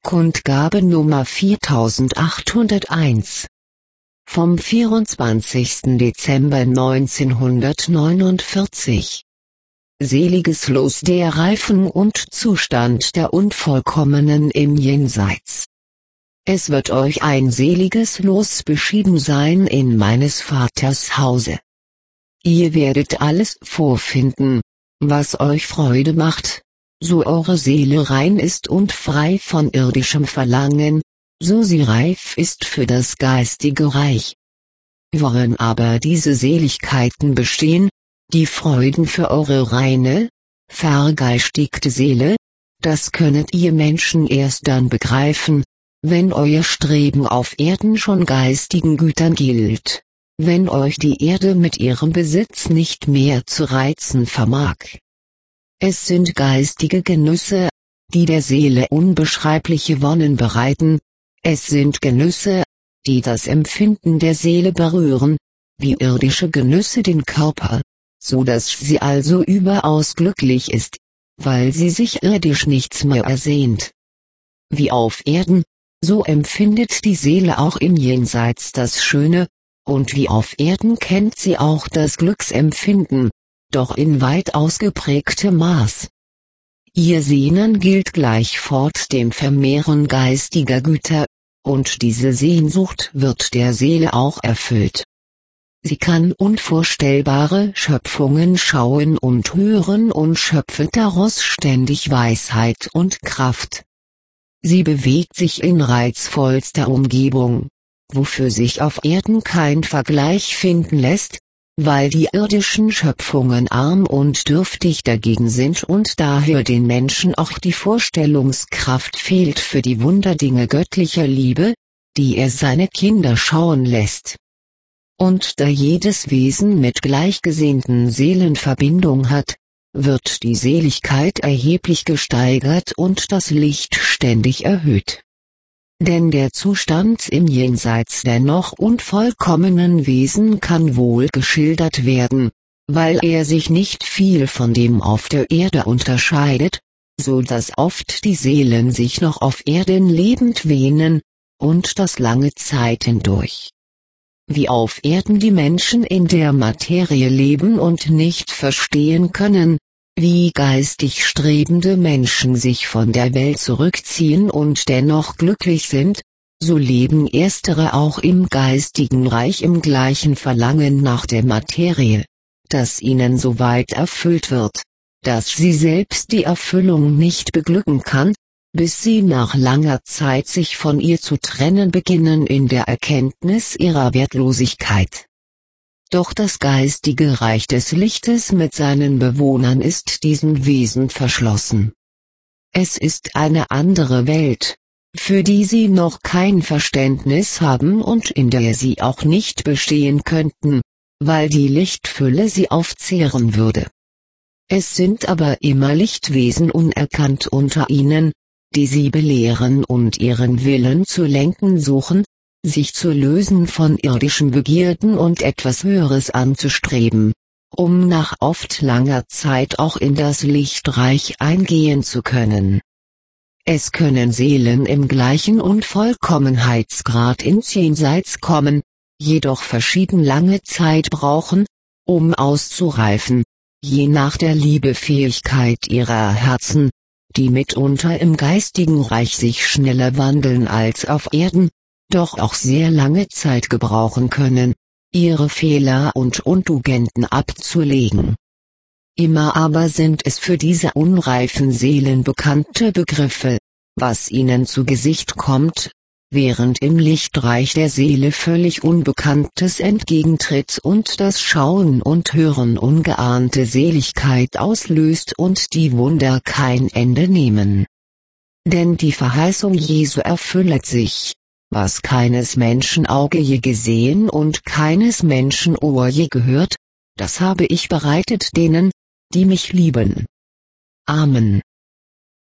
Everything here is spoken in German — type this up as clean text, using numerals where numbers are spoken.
Kundgabe Nummer 4801 vom 24. Dezember 1949. Seliges Los der Reifen und Zustand der Unvollkommenen im Jenseits. Es wird euch ein seliges Los beschieden sein in meines Vaters Hause. Ihr werdet alles vorfinden, was euch Freude macht, so eure Seele rein ist und frei von irdischem Verlangen, so sie reif ist für das geistige Reich. Worin aber diese Seligkeiten bestehen, die Freuden für eure reine, vergeistigte Seele, das könnet ihr Menschen erst dann begreifen, wenn euer Streben auf Erden schon geistigen Gütern gilt, wenn euch die Erde mit ihrem Besitz nicht mehr zu reizen vermag. Es sind geistige Genüsse, die der Seele unbeschreibliche Wonnen bereiten, es sind Genüsse, die das Empfinden der Seele berühren, wie irdische Genüsse den Körper, so dass sie also überaus glücklich ist, weil sie sich irdisch nichts mehr ersehnt. Wie auf Erden, so empfindet die Seele auch im Jenseits das Schöne, und wie auf Erden kennt sie auch das Glücksempfinden, doch in weit ausgeprägtem Maß. Ihr Sehnen gilt gleichfort dem Vermehren geistiger Güter, und diese Sehnsucht wird der Seele auch erfüllt. Sie kann unvorstellbare Schöpfungen schauen und hören und schöpft daraus ständig Weisheit und Kraft. Sie bewegt sich in reizvollster Umgebung, wofür sich auf Erden kein Vergleich finden lässt, weil die irdischen Schöpfungen arm und dürftig dagegen sind und daher den Menschen auch die Vorstellungskraft fehlt für die Wunderdinge göttlicher Liebe, die er seine Kinder schauen lässt. Und da jedes Wesen mit gleichgesinnten Seelen Verbindung hat, wird die Seligkeit erheblich gesteigert und das Licht ständig erhöht. Denn der Zustand im Jenseits der noch unvollkommenen Wesen kann wohl geschildert werden, weil er sich nicht viel von dem auf der Erde unterscheidet, so dass oft die Seelen sich noch auf Erden lebend wähnen, und das lange Zeit hindurch. Wie auf Erden die Menschen in der Materie leben und nicht verstehen können, wie geistig strebende Menschen sich von der Welt zurückziehen und dennoch glücklich sind, so leben erstere auch im geistigen Reich im gleichen Verlangen nach der Materie, das ihnen so weit erfüllt wird, dass sie selbst die Erfüllung nicht beglücken kann, bis sie nach langer Zeit sich von ihr zu trennen beginnen in der Erkenntnis ihrer Wertlosigkeit. Doch das geistige Reich des Lichtes mit seinen Bewohnern ist diesen Wesen verschlossen. Es ist eine andere Welt, für die sie noch kein Verständnis haben und in der sie auch nicht bestehen könnten, weil die Lichtfülle sie aufzehren würde. Es sind aber immer Lichtwesen unerkannt unter ihnen, die sie belehren und ihren Willen zu lenken suchen, sich zu lösen von irdischen Begierden und etwas Höheres anzustreben, um nach oft langer Zeit auch in das Lichtreich eingehen zu können. Es können Seelen im gleichen Unvollkommenheitsgrad ins Jenseits kommen, jedoch verschieden lange Zeit brauchen, um auszureifen, je nach der Liebefähigkeit ihrer Herzen, die mitunter im geistigen Reich sich schneller wandeln als auf Erden, doch auch sehr lange Zeit gebrauchen können, ihre Fehler und Untugenden abzulegen. Immer aber sind es für diese unreifen Seelen bekannte Begriffe, was ihnen zu Gesicht kommt, während im Lichtreich der Seele völlig Unbekanntes entgegentritt und das Schauen und Hören ungeahnte Seligkeit auslöst und die Wunder kein Ende nehmen. Denn die Verheißung Jesu erfüllet sich, was keines Menschen Auge je gesehen und keines Menschen Ohr je gehört, das habe ich bereitet denen, die mich lieben. Amen.